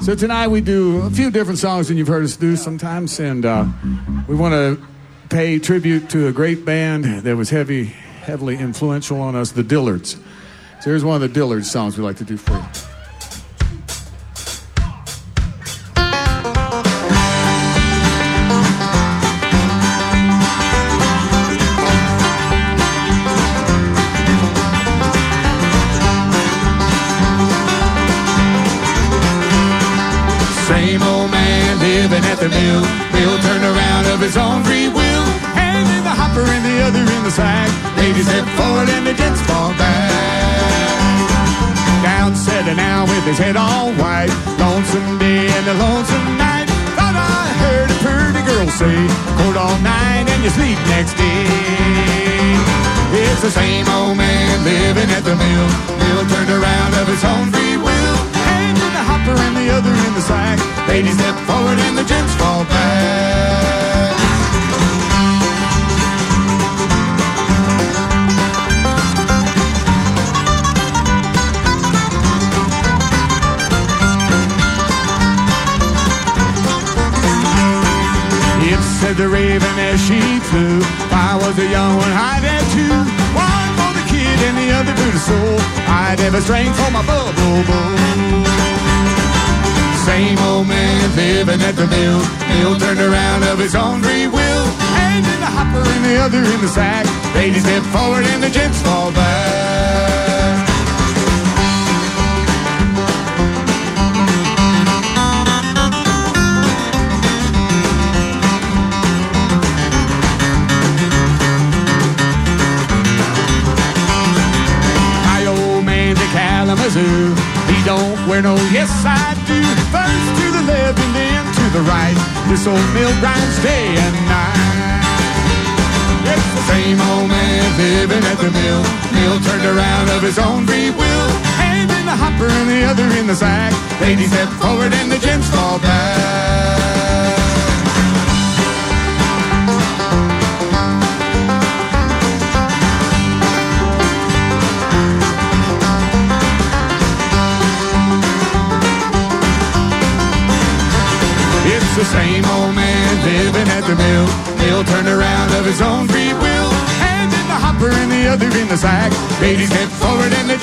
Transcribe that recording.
So tonight we do a few different songs than you've heard us do sometimes, and we want to pay tribute to a great band that was heavily influential on us, the Dillards. So here's one of the Dillards songs we like to do for you. Same old man living at the mill. Bill turned around of his own free will. Hand in the hopper and the other in the sack. Ladies step forward and the gents fall back. Down setting out with his head all white. Lonesome day and a lonesome night. Thought I heard a pretty girl say, cold all night and you sleep next day. It's the same old man living at the mill. Bill turned around of his own free will. Hand in the hopper and the other in the sack. Ladies step forward and the gents fall back. It said the raven as she flew. I was a young one, I'd have two. One for the kid and the other for the soul. I'd have a string for my bubble bowl. Same old man living at the mill. Bill turned around of his own free will. Hand in the hopper and the other in the sack. Ladies step forward and the gents fall back. My old man's a Kalamazoo. He don't wear no yes I do. First to the left and then to the right. This old mill grinds day and night. It's the same old man living at the mill. Bill turned around of his own free will. Hand in the hopper and the other in the sack. Ladies step forward and the gents fall back. It's the same old man living at the mill. Bill turned around of his own free will. Hand in the hopper and the other in the sack. Ladies step forward and the